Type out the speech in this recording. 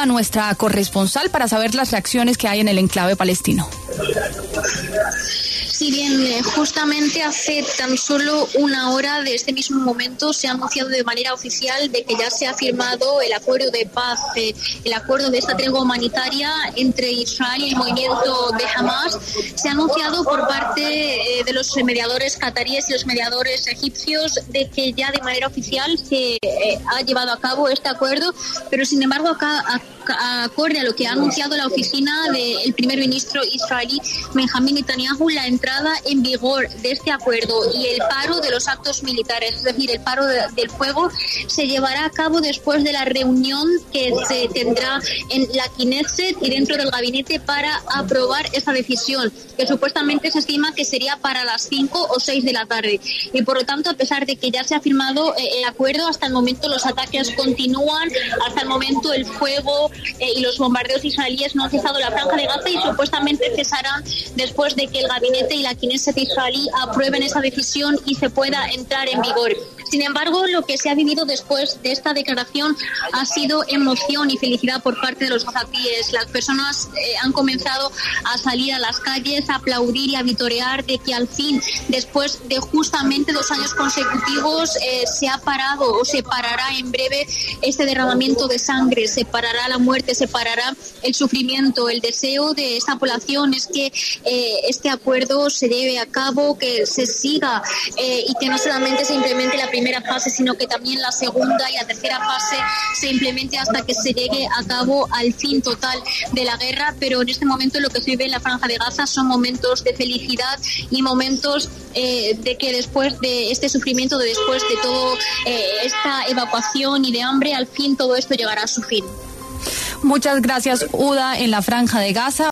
Uda, nuestra corresponsal, para saber las reacciones que hay en el enclave palestino. Si bien justamente hace tan solo una hora de este mismo momento se ha anunciado de manera oficial de que ya se ha firmado el acuerdo de paz, el acuerdo de esta tregua humanitaria entre Israel y el movimiento de Hamas. Se ha anunciado por parte de los mediadores cataríes y los mediadores egipcios de que ya de manera oficial se ha llevado a cabo este acuerdo, pero sin embargo acorde a lo que ha anunciado la oficina del primer ministro israelí Benjamín Netanyahu, la entrada en vigor de este acuerdo y el paro de los actos militares, es decir, el paro del fuego, se llevará a cabo después de la reunión que se tendrá en la Knesset y dentro del gabinete para aprobar esa decisión, que supuestamente se estima que sería para las 5 o 6 de la tarde. Y por lo tanto, a pesar de que ya se ha firmado el acuerdo, hasta el momento los ataques continúan, hasta el momento el fuego y los bombardeos israelíes no han cesado la Franja de Gaza y supuestamente cesarán después de que el gabinete y la Knesset israelí aprueben esa decisión y se pueda entrar en vigor. Sin embargo, lo que se ha vivido después de esta declaración ha sido emoción y felicidad por parte de los gazatíes. Las personas han comenzado a salir a las calles, a aplaudir y a vitorear de que al fin, después de justamente 2 años consecutivos, se ha parado o se parará en breve este derramamiento de sangre, se parará la muerte, se parará el sufrimiento. El deseo de esta población es que este acuerdo se lleve a cabo, que se siga y que no solamente se implemente la primera fase, sino que también la segunda y la tercera fase se implemente hasta que se llegue a cabo al fin total de la guerra. Pero en este momento lo que se vive en la Franja de Gaza son momentos de felicidad y momentos de que después de este sufrimiento, después de toda esta evacuación y de hambre, al fin todo esto llegará a su fin. Muchas gracias, Uda, en la Franja de Gaza.